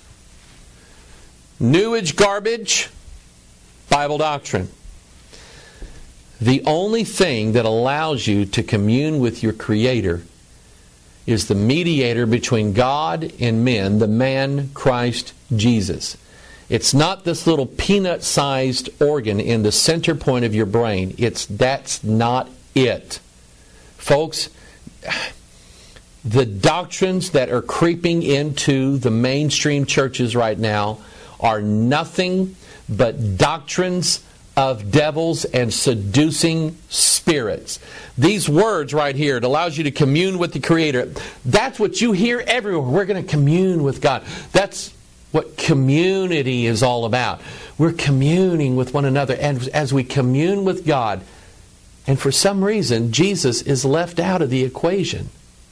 New Age garbage, Bible doctrine. The only thing that allows you to commune with your Creator is the mediator between God and men, the man Christ Jesus. It's not this little peanut-sized organ in the center point of your brain. It's that's not it. Folks, the doctrines that are creeping into the mainstream churches right now are nothing but doctrines of devils and seducing spirits. These words right here, it allows you to commune with the Creator. That's what you hear everywhere. We're going to commune with God. That's what community is all about. We're communing with one another. And as we commune with God, and for some reason, Jesus is left out of the equation.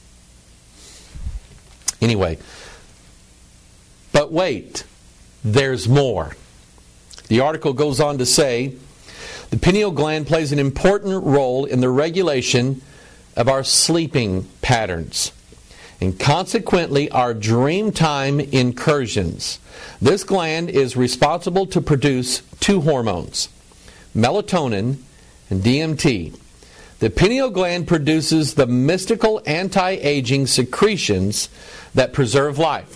Anyway, but wait, there's more. The article goes on to say, the pineal gland plays an important role in the regulation of our sleeping patterns. and consequently our dreamtime incursions. This gland is responsible to produce two hormones, melatonin and D M T. The pineal gland produces the mystical anti-aging secretions that preserve life.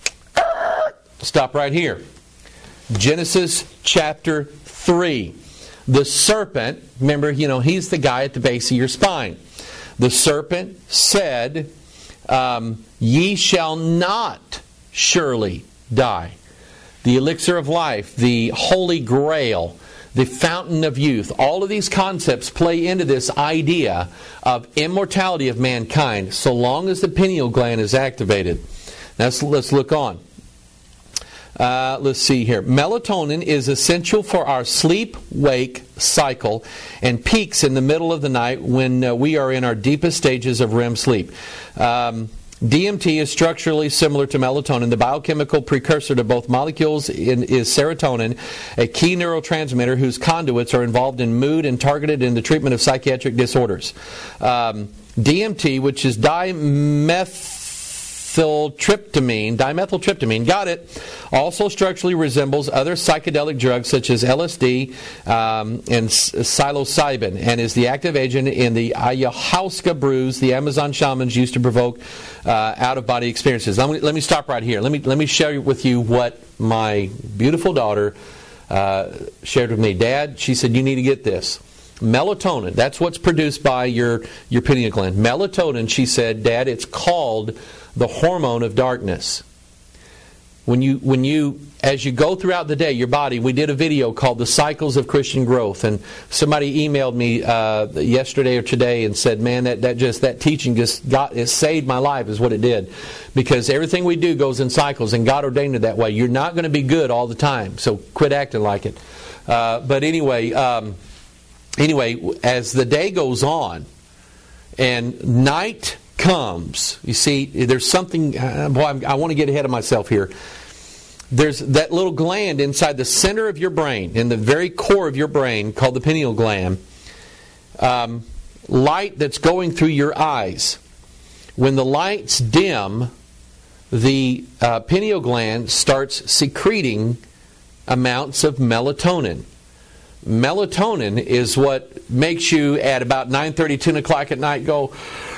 Stop right here. Genesis chapter three. The serpent, remember, you know, he's the guy at the base of your spine. The serpent said, um, ye shall not surely die. The elixir of life, the holy grail, the fountain of youth, all of these concepts play into this idea of immortality of mankind so long as the pineal gland is activated. Now let's, let's look on. Uh, let's see here. Melatonin is essential for our sleep-wake cycle and peaks in the middle of the night when uh, we are in our deepest stages of R E M sleep. Um, D M T is structurally similar to melatonin. The biochemical precursor to both molecules in, is serotonin, a key neurotransmitter whose conduits are involved in mood and targeted in the treatment of psychiatric disorders. Um, D M T, which is dimethyltryptamine, dimethyltryptamine, got it, also structurally resembles other psychedelic drugs such as L S D um, and psilocybin, and is the active agent in the ayahuasca brews the Amazon shamans used to provoke uh, out-of-body experiences. Let me, let me stop right here. Let me let me share with you what my beautiful daughter uh, shared with me. Dad, she said, you need to get this. Melatonin, that's what's produced by your, your pineal gland. Melatonin, she said, Dad, it's called the hormone of darkness. When you, when you, as you go throughout the day, your body, we did a video called The Cycles of Christian Growth, and somebody emailed me uh, yesterday or today and said, man, that, that just, that teaching just got, it saved my life is what it did. Because everything we do goes in cycles, and God ordained it that way. You're not going to be good all the time, so quit acting like it. Uh, but anyway, um, anyway, as the day goes on, and night comes, you see, there's something, uh, boy, I'm, I want to get ahead of myself here. There's that little gland inside the center of your brain, in the very core of your brain, called the pineal gland, um, light that's going through your eyes. When the lights dim, the uh, pineal gland starts secreting amounts of melatonin. Melatonin is what makes you at about nine thirty, ten o'clock at night go,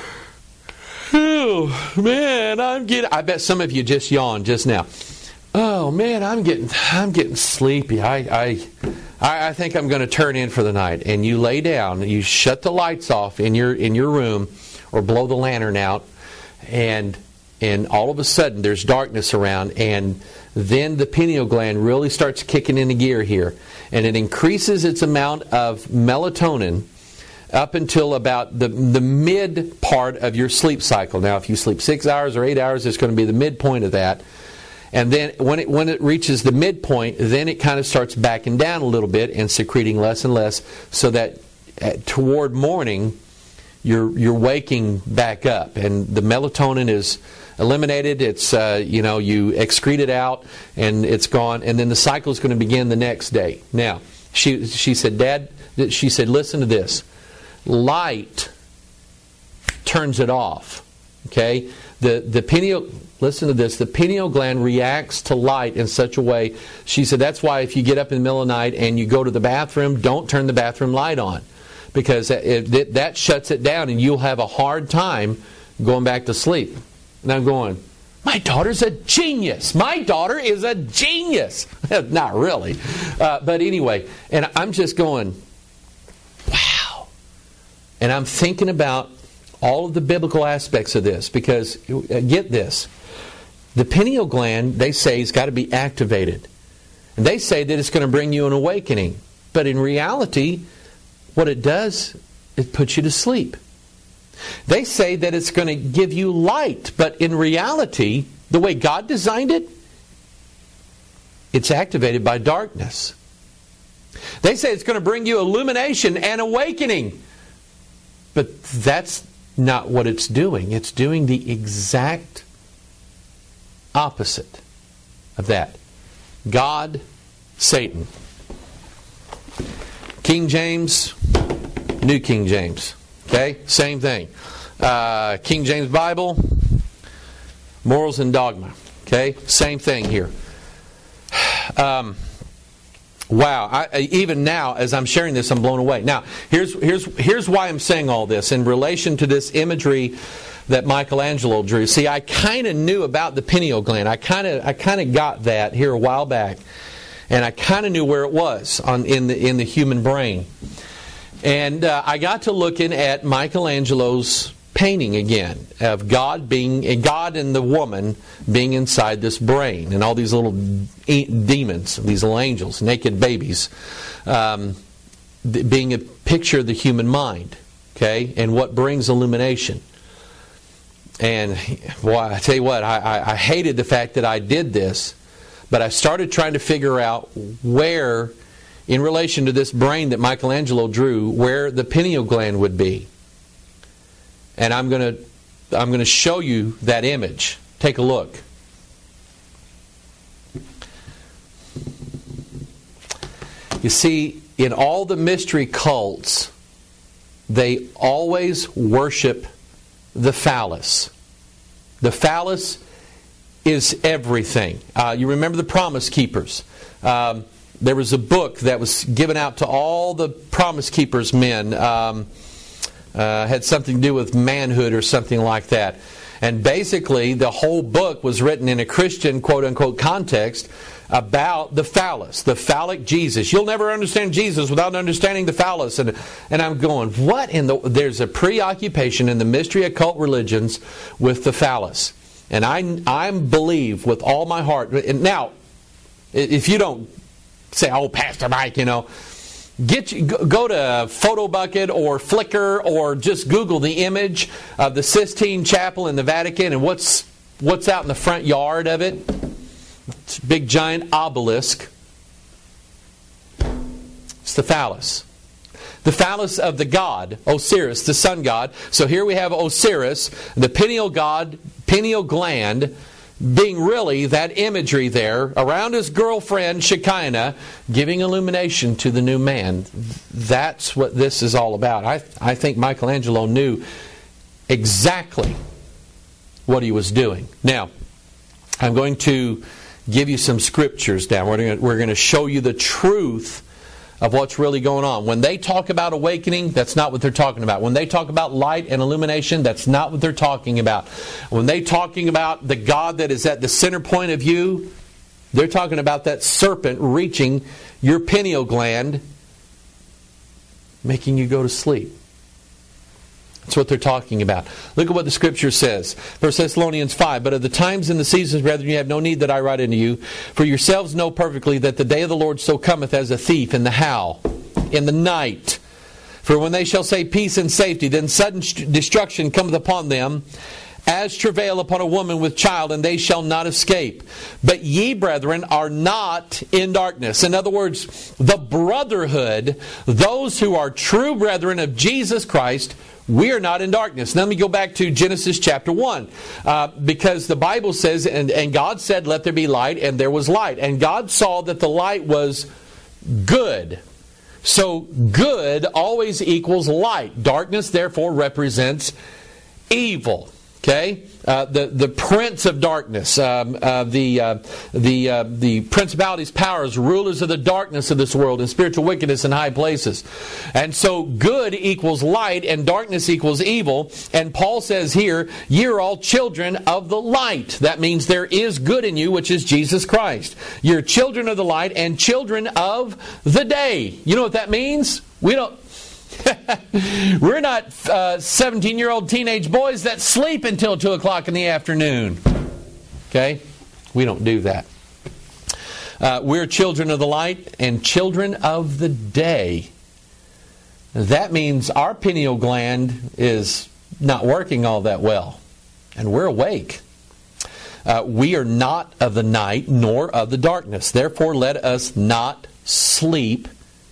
oh, man, I'm getting... I bet some of you just yawned just now. Oh, man, I'm getting I'm getting sleepy. I I, I think I'm going to turn in for the night. And you lay down, and you shut the lights off in your in your room, or blow the lantern out, and and all of a sudden there's darkness around, and then the pineal gland really starts kicking into gear here. And it increases its amount of melatonin up until about the, the mid part of your sleep cycle. Now, if you sleep six hours or eight hours, it's going to be the midpoint of that. And then when it when it reaches the midpoint, then it kind of starts backing down a little bit and secreting less and less, so that at, toward morning, you're you're waking back up, and the melatonin is eliminated. It's uh, you know you excrete it out, and it's gone, and then the cycle is going to begin the next day. Now, she she said, Dad, she said, listen to this. Light turns it off. Okay, the the pineal. Listen to this. The pineal gland reacts to light in such a way. She said that's why if you get up in the middle of the night and you go to the bathroom, don't turn the bathroom light on, because it, it, that shuts it down, and you'll have a hard time going back to sleep. And I'm going, my daughter's a genius. My daughter is a genius. Not really, uh, but anyway. And I'm just going, wow. And I'm thinking about all of the biblical aspects of this, because uh, get this. The pineal gland, they say, has got to be activated. And they say that it's going to bring you an awakening. But in reality, what it does, it puts you to sleep. They say that it's going to give you light. But in reality, the way God designed it, it's activated by darkness. They say it's going to bring you illumination and awakening. But that's not what it's doing. It's doing the exact opposite of that. God, Satan. King James, New King James. Okay? Same thing. Uh, King James Bible, Morals and dogma. Okay? Same thing here. Um, wow. I, even now, as I'm sharing this, I'm blown away. Now, here's, here's, here's why I'm saying all this in relation to this imagery that Michelangelo drew. See, I kind of knew about the pineal gland. I kind of I kind of got that here a while back. And I kind of knew where it was on in the in the human brain. And uh, I got to looking at Michelangelo's painting again of God being God and the woman being inside this brain, and all these little e- demons, these little angels, naked babies, um, th- being a picture of the human mind. Okay, and what brings illumination. And boy, I tell you what, I, I, I hated the fact that I did this, but I started trying to figure out where, in relation to this brain that Michelangelo drew, where the pineal gland would be. And I'm going to I'm going to show you that image. Take a look. You see, in all the mystery cults, they always worship the phallus. The phallus is everything. Uh, you remember the Promise Keepers. Um, there was a book that was given out to all the Promise Keepers men. Um, uh, had something to do with manhood or something like that. And basically, the whole book was written in a Christian, quote-unquote, context about the phallus, the phallic Jesus. You'll never understand Jesus without understanding the phallus. And and I'm going, what in the... There's a preoccupation in the mystery occult religions with the phallus. And I, I believe with all my heart... And now, if you don't say, oh, Pastor Mike, you know... Get you, go to PhotoBucket or Flickr or just Google the image of the Sistine Chapel in the Vatican and what's what's out in the front yard of it. It's a big giant obelisk. It's the phallus. The phallus of the god, Osiris, the sun god. So here we have Osiris, the pineal god, pineal gland, being really that imagery there around his girlfriend Shekinah, giving illumination to the new man. That's what this is all about. I, I think Michelangelo knew exactly what he was doing. Now, I'm going to give you some scriptures down. We're going to, we're going to show you the truth of what's really going on. When they talk about awakening, that's not what they're talking about. When they talk about light and illumination, that's not what they're talking about. When they're talking about the God that is at the center point of you, they're talking about that serpent reaching your pineal gland, making you go to sleep. That's what they're talking about. Look at what the Scripture says. First Thessalonians five, but of the times and the seasons, brethren, you have no need that I write unto you. For yourselves know perfectly that the day of the Lord so cometh as a thief in the how, in the night. For when they shall say peace and safety, then sudden destruction cometh upon them, as travail upon a woman with child, and they shall not escape. But ye, brethren, are not in darkness. In other words, the brotherhood, those who are true brethren of Jesus Christ, we are not in darkness. Now let me go back to Genesis chapter one. Uh, because the Bible says, and, and God said, let there be light, and there was light. And God saw that the light was good. So good always equals light. Darkness, therefore, represents evil. Okay, uh, the the prince of darkness, um, uh, the uh, the uh, the principalities, powers, rulers of the darkness of this world, and spiritual wickedness in high places. And so, good equals light, and darkness equals evil. And Paul says here, "You're all children of the light." That means there is good in you, which is Jesus Christ. You're children of the light and children of the day. You know what that means? We don't. We're not uh, seventeen-year-old teenage boys that sleep until two o'clock in the afternoon. Okay? We don't do that. Uh, we're children of the light and children of the day. That means our pineal gland is not working all that well. And we're awake. Uh, we are not of the night nor of the darkness. Therefore, let us not sleep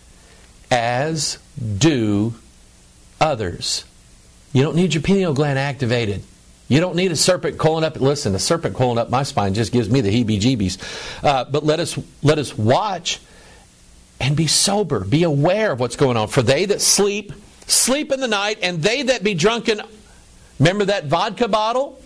as do others. You don't need your pineal gland activated. You don't need a serpent coiling up. Listen, a serpent coiling up my spine just gives me the heebie-jeebies. Uh, but let us let us watch and be sober. Be aware of what's going on. For they that sleep, sleep in the night, and they that be drunken. Remember that vodka bottle?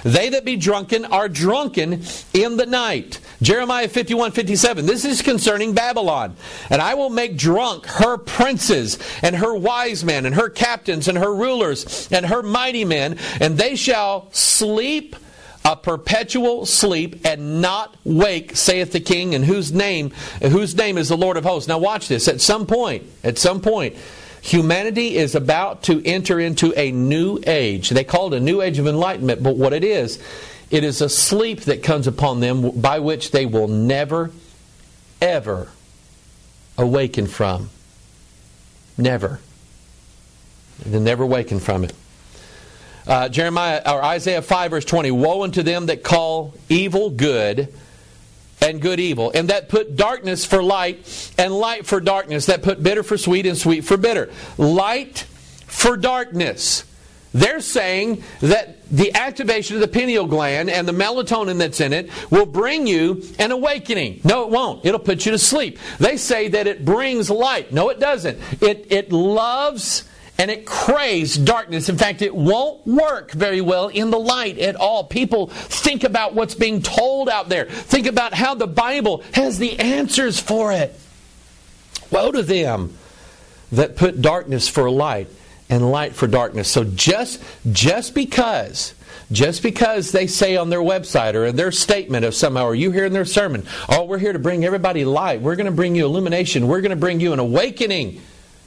They that be drunken are drunken in the night. Jeremiah fifty-one fifty-seven. This is concerning Babylon. And I will make drunk her princes, and her wise men, and her captains, and her rulers, and her mighty men, and they shall sleep a perpetual sleep and not wake, saith the King, in whose name, whose name is the Lord of hosts. Now watch this. At some point, at some point, humanity is about to enter into a new age. They call it a new age of enlightenment, but what it is, it is a sleep that comes upon them by which they will never, ever awaken from. Never. They'll never awaken from it. Uh, Jeremiah or Isaiah five verse twenty. Woe unto them that call evil good, and good evil, and that put darkness for light, and light for darkness, that put bitter for sweet, and sweet for bitter. Light for darkness. They're saying that the activation of the pineal gland and the melatonin that's in it will bring you an awakening. No, it won't. It'll put you to sleep. They say that it brings light. No, it doesn't. It, it loves and it craves darkness. In fact, it won't work very well in the light at all. People think about what's being told out there. Think about how the Bible has the answers for it. Woe to them that put darkness for light and light for darkness. So just, just because, just because they say on their website or in their statement of somehow, or you hear in their sermon, oh, we're here to bring everybody light. We're going to bring you illumination. We're going to bring you an awakening.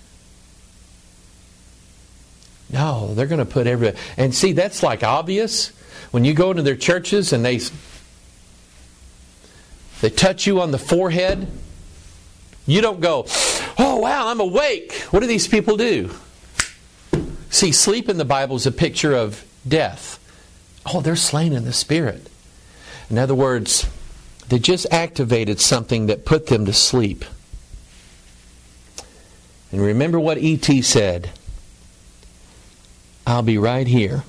No, they're going to put everybody... And see, that's like obvious. When you go into their churches and they they touch you on the forehead, you don't go, oh, wow, I'm awake. What do these people do? See, sleep in the Bible is a picture of death. Oh, they're slain in the Spirit. In other words, they just activated something that put them to sleep. And remember what E T said. I'll be right here.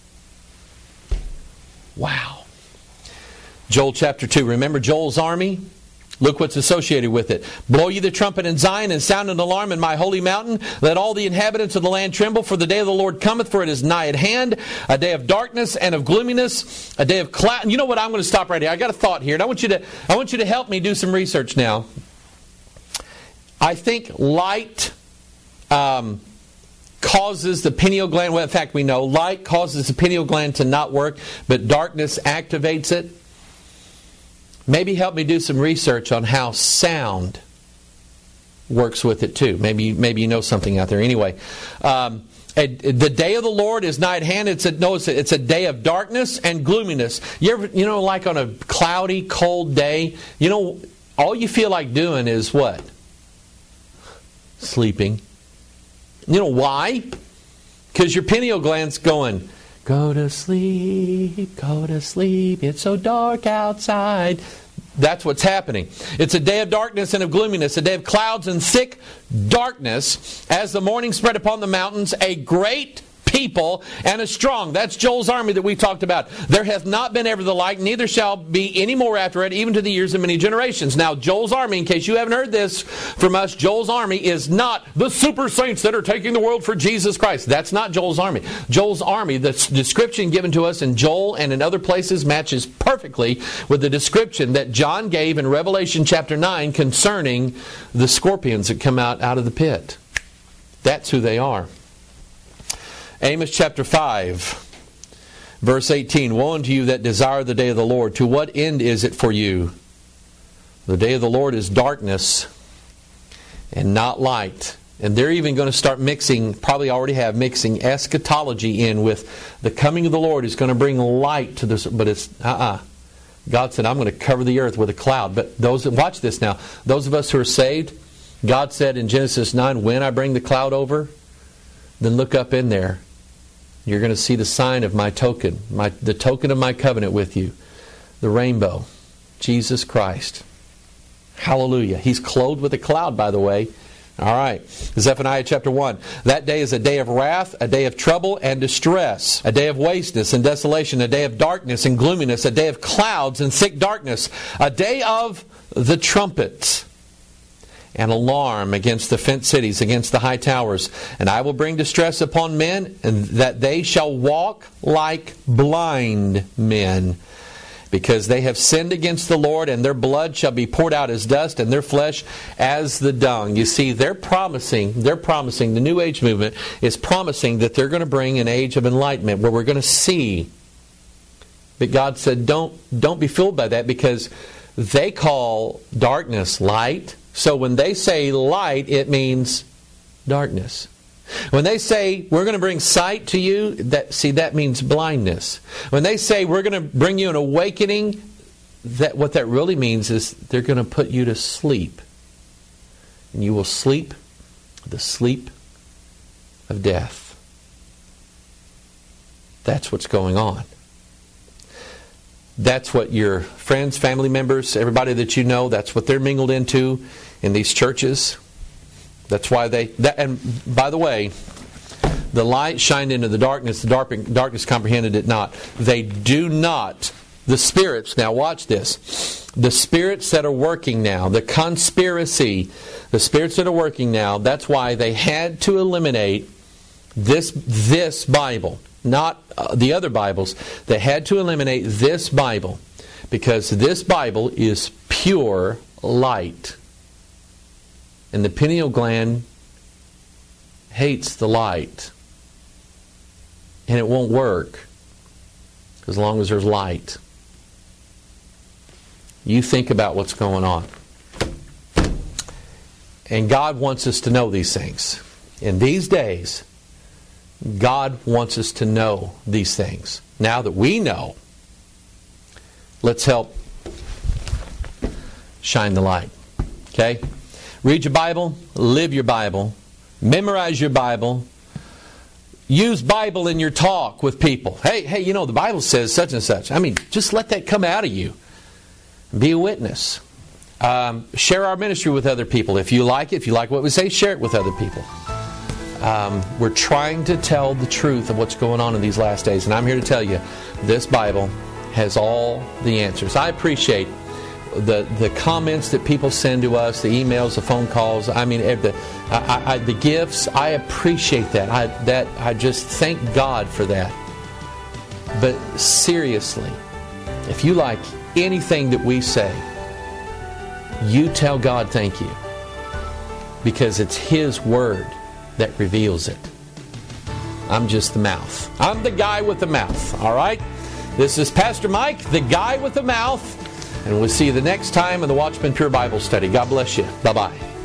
Wow. Joel chapter two. Remember Joel's army? Look what's associated with it. Blow ye the trumpet in Zion, and sound an alarm in my holy mountain. Let all the inhabitants of the land tremble, for the day of the Lord cometh, for it is nigh at hand. A day of darkness and of gloominess, a day of cloud. You know what? I'm going to stop right here. I got a thought here, and I want you to I want you to help me do some research now. I think light um, causes the pineal gland. Well, in fact, we know light causes the pineal gland to not work, but darkness activates it. Maybe help me do some research on how sound works with it too. Maybe maybe you know something out there. Anyway, um, a, the day of the Lord is nigh at hand. It's a no, it's a, it's a day of darkness and gloominess. You ever, you know, like on a cloudy, cold day, you know, all you feel like doing is what? Sleeping. You know why? Because your pineal gland's going, go to sleep, go to sleep, it's so dark outside. That's what's happening. It's a day of darkness and of gloominess, a day of clouds and thick darkness, as the morning spread upon the mountains, a great people and a strong. That's Joel's army that we talked about. There hath not been ever the like, neither shall be any more after it, even to the years of many generations. Now, Joel's army, in case you haven't heard this from us, Joel's army is not the super saints that are taking the world for Jesus Christ. That's not Joel's army. Joel's army, the description given to us in Joel and in other places, matches perfectly with the description that John gave in Revelation chapter nine concerning the scorpions that come out, out of the pit. That's who they are. Amos chapter five, verse eighteen. Woe unto you that desire the day of the Lord. To what end is it for you? The day of the Lord is darkness and not light. And they're even going to start mixing, probably already have, mixing eschatology in with the coming of the Lord is going to bring light to this. But it's, uh-uh. God said, I'm going to cover the earth with a cloud. But those, watch this now. Those of us who are saved, God said in Genesis nine, when I bring the cloud over, then look up in there. You're going to see the sign of my token, my, the token of my covenant with you, the rainbow, Jesus Christ. Hallelujah. He's clothed with a cloud, by the way. All right. Zephaniah chapter one. That day is a day of wrath, a day of trouble and distress, a day of wasteness and desolation, a day of darkness and gloominess, a day of clouds and thick darkness, a day of the trumpets and alarm against the fenced cities, against the high towers. And I will bring distress upon men, and that they shall walk like blind men, because they have sinned against the Lord, and their blood shall be poured out as dust, and their flesh as the dung. You see, they're promising, they're promising, the New Age movement is promising that they're going to bring an age of enlightenment where we're going to see. But God said, don't, don't be fooled by that, because they call darkness light. So when they say light, it means darkness. When they say, we're going to bring sight to you, that see, that means blindness. When they say, we're going to bring you an awakening, that what that really means is they're going to put you to sleep. And you will sleep the sleep of death. That's what's going on. That's what your friends, family members, everybody that you know, that's what they're mingled into in these churches. That's why they... That, and by the way, the light shined into the darkness. The dark, darkness comprehended it not. They do not... The spirits, now watch this. The spirits that are working now, the conspiracy, the spirits that are working now, that's why they had to eliminate this, this Bible. Not uh, the other Bibles. They had to eliminate this Bible, because this Bible is pure light. And the pineal gland hates the light. And it won't work as long as there's light. You think about what's going on. And God wants us to know these things. In these days, God wants us to know these things. Now that we know, let's help shine the light. Okay? Read your Bible, live your Bible, memorize your Bible, use Bible in your talk with people. Hey, hey, you know, the Bible says such and such. I mean, just let that come out of you. Be a witness. Um, share our ministry with other people. If you like it, if you like what we say, share it with other people. Um, we're trying to tell the truth of what's going on in these last days. And I'm here to tell you, this Bible has all the answers. I appreciate the the comments that people send to us, the emails, the phone calls. I mean, the I, I, the gifts. I appreciate that. I that I just thank God for that. But seriously, if you like anything that we say, you tell God thank you, because it's His Word that reveals it. I'm just the mouth. I'm the guy with the mouth. All right? This is Pastor Mike, the guy with the mouth. And we'll see you the next time in the Watchman Pure Bible Study. God bless you. Bye-bye.